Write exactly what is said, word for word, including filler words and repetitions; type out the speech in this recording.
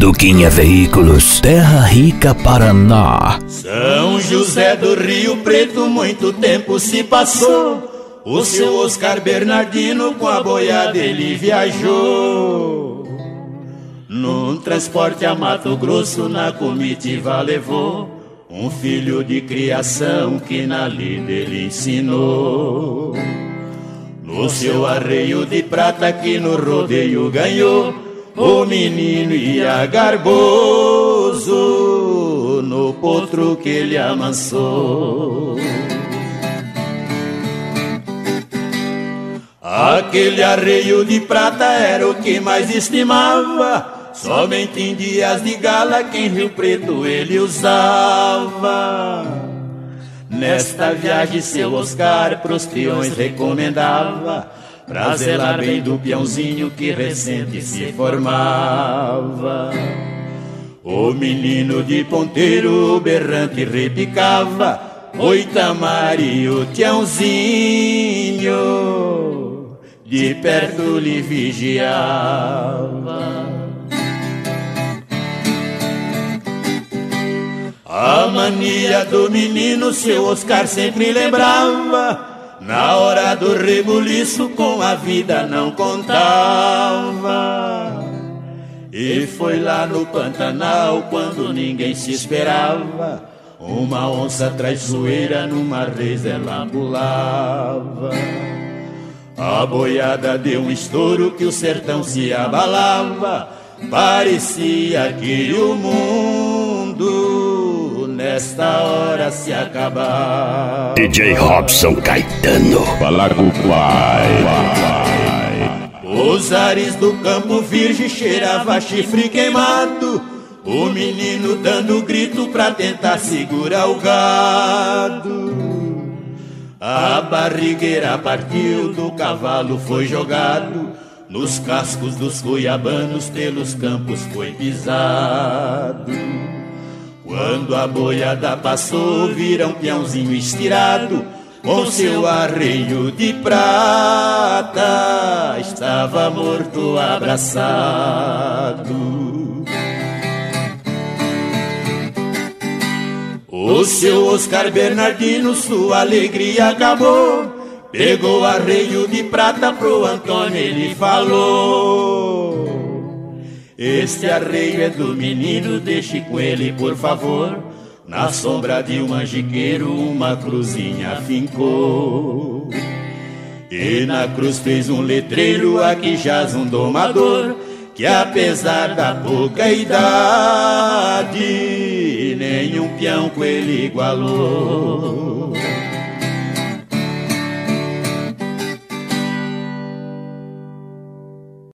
Duquinha Veículos, Terra Rica, Paraná. São José do Rio Preto, muito tempo se passou. O seu Oscar Bernardino com a boiada ele viajou. Num transporte a Mato Grosso na comitiva levou um filho de criação que na lida ele ensinou. No seu arreio de prata que no rodeio ganhou, o menino ia garboso no potro que ele amansou. Aquele arreio de prata era o que mais estimava, somente em dias de gala que em Rio Preto ele usava. Nesta viagem seu Oscar pros peões recomendava, pra zelar bem do peãozinho que recente se formava. O menino de ponteiro berrante repicava, oi Tamari, o tiãozinho de perto lhe vigiava. A mania do menino seu Oscar sempre lembrava, na hora do rebuliço com a vida não contava. E foi lá no Pantanal quando ninguém se esperava, uma onça traiçoeira numa reza ela pulava. A boiada deu um estouro que o sertão se abalava, parecia que o mundo nesta hora se acabar. D J Robson Caetano, Palagupai. Os ares do Campo Virgem cheirava chifre queimado, o menino dando grito pra tentar segurar o gado. A barrigueira partiu, do cavalo foi jogado, nos cascos dos cuiabanos pelos campos foi pisado. Quando a boiada passou, viram um peãozinho estirado, com seu arreio de prata, estava morto abraçado. O seu Oscar Bernardino, sua alegria acabou, pegou o arreio de prata pro Antônio, ele falou: este arreio é do menino, deixe com ele por favor. Na sombra de um manjiqueiro uma cruzinha fincou, e na cruz fez um letreiro, aqui jaz um domador, que apesar da pouca idade, nenhum peão com ele igualou.